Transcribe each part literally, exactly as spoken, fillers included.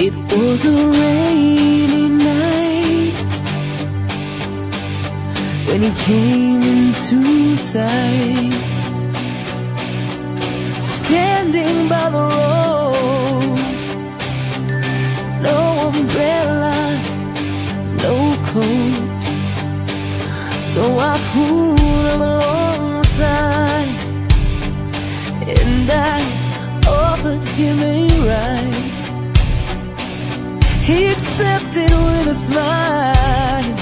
It was a rainy night when he came into sight, standing by the road, no umbrella, no coat. So I pulled him alongside and I offered him a ride. He accepted with a smile,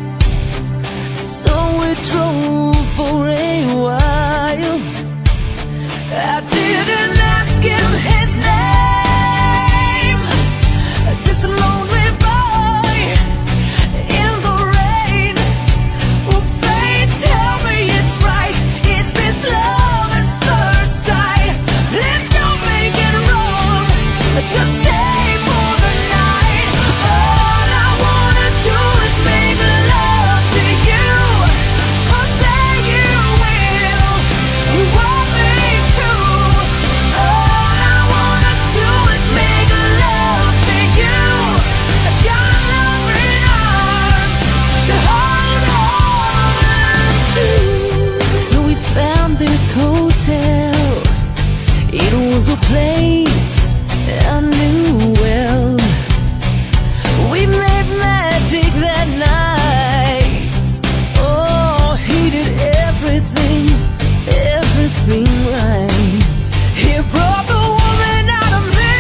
so we drove for a while. I didn't ask him his name, this lonely boy in the rain. Will fate tell me it's right? It's this love at first sight. Let's don't make it wrong, just stay for the night. All I wanna do is make love to you. Or say you will, you want me to. All I wanna do is make love to you. I got loving arms to hold on to. So we found this hotel. It was a place I knew well. We made magic that night. Oh, he did everything, everything right. He brought the woman out of me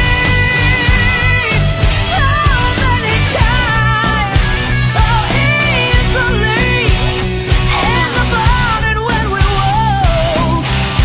so many times, oh easily. In the morning when we woke,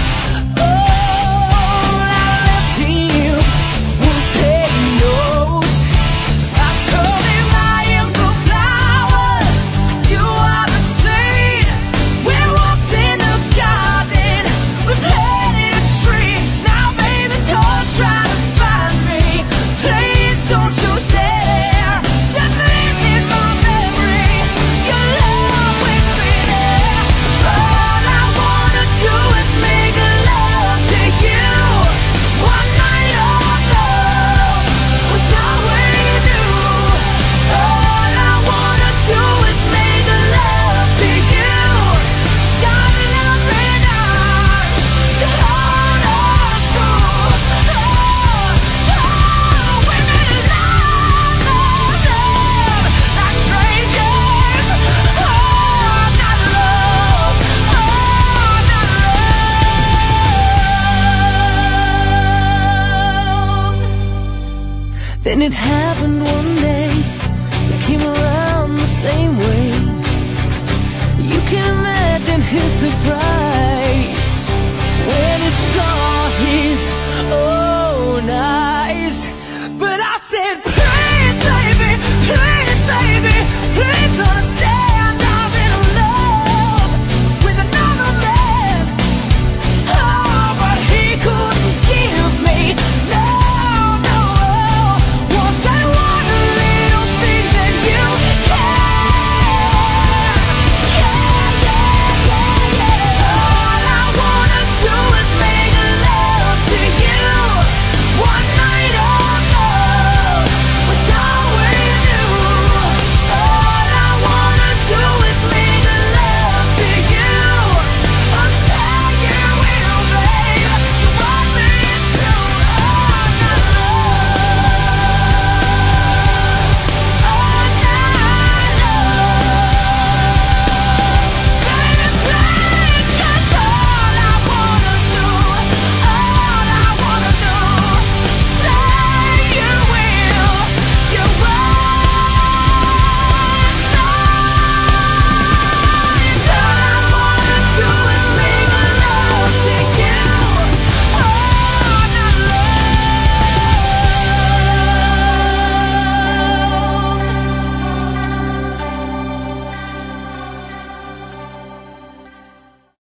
all I left him was a note. I told him I am the flower, you are the seed. We walked in the garden, we planted a tree. Now baby, don't try to find me, please don't you dare. Just leave me my memory, your love waits me there. All I wanna do is make love to you. One night of love was all we knew. All I wanna do is make love to you. Got loving arms to hold on to. Oh, oh, we made love, love, love like strangers. Oh, not love, oh, not love. Then it happened one day, we came around the same way. You can imagine his surprise.